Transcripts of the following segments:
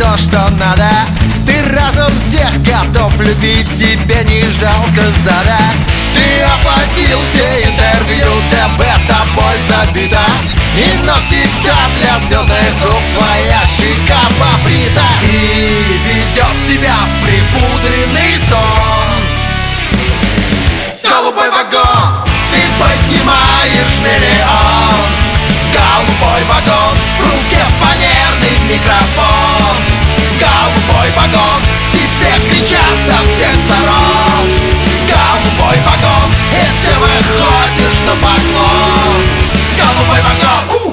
то, что надо. Ты разум всех готов любить, тебе не жалко зада. Ты оплатил все интервью, ТВ тобой забита, и навсегда для звездных рук твоя щека побрита. И везет тебя в припудренный сон голубой вагон, ты поднимаешь миллион. Голубой вагон, в руке фанерный микрофон. Голубой вагон, тебе кричат со всех сторон. Голубой вагон, и ты выходишь на поклон. Голубой вагон.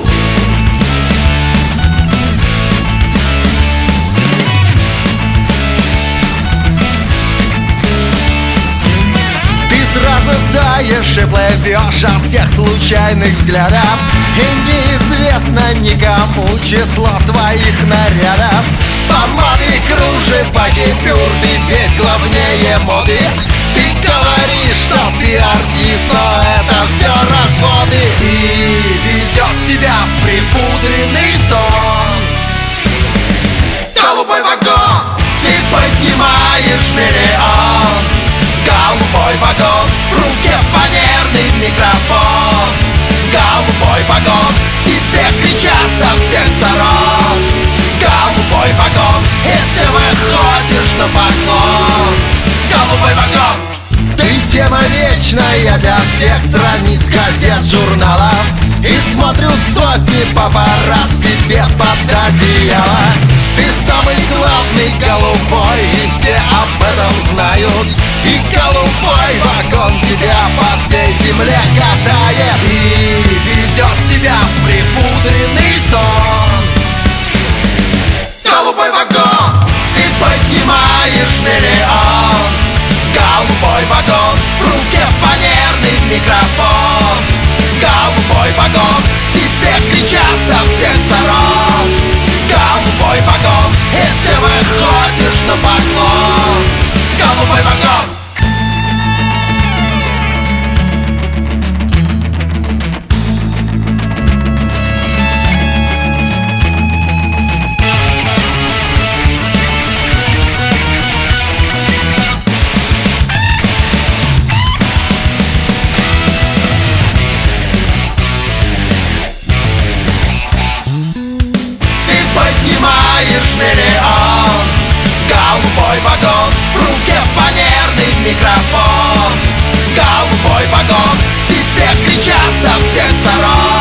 Ты сразу таешь и плывешь от всех случайных взглядов, и неизвестно никому число твоих нарядов. Помады, кружева, гипюр, ты весь главнее моды. Ты говоришь, что ты артист, но это все разводы. И везет тебя в припудренный сон голубой вагон, ты поднимаешь миллион. Голубой вагон, в руке фанерный микрофон. Голубой вагон, тебе кричат со всех сторон. Голубой вагон, и ты выходишь на поклон. Голубой вагон. Ты тема вечная для всех страниц газет, журналов. И смотрят сотни папарацци тебе под одеяло. Ты самый главный голубой, и все об этом знают. И голубой вагон тебя по всей земле катает, и везет тебя в припудренный сон голубой вагон, ты поднимаешь миллион. Голубой вагон, в руке фанерный микрофон. Голубой вагон, тебе кричат со всех сторон. Голубой вагон, и ты выходишь на поклон. Голубой вагон. Миллион. Голубой вагон, в руке фанерный микрофон. Голубой вагон, тебе кричат со всех сторон.